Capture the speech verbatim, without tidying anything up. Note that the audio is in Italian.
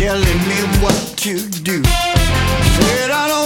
telling me what to do. Said I don't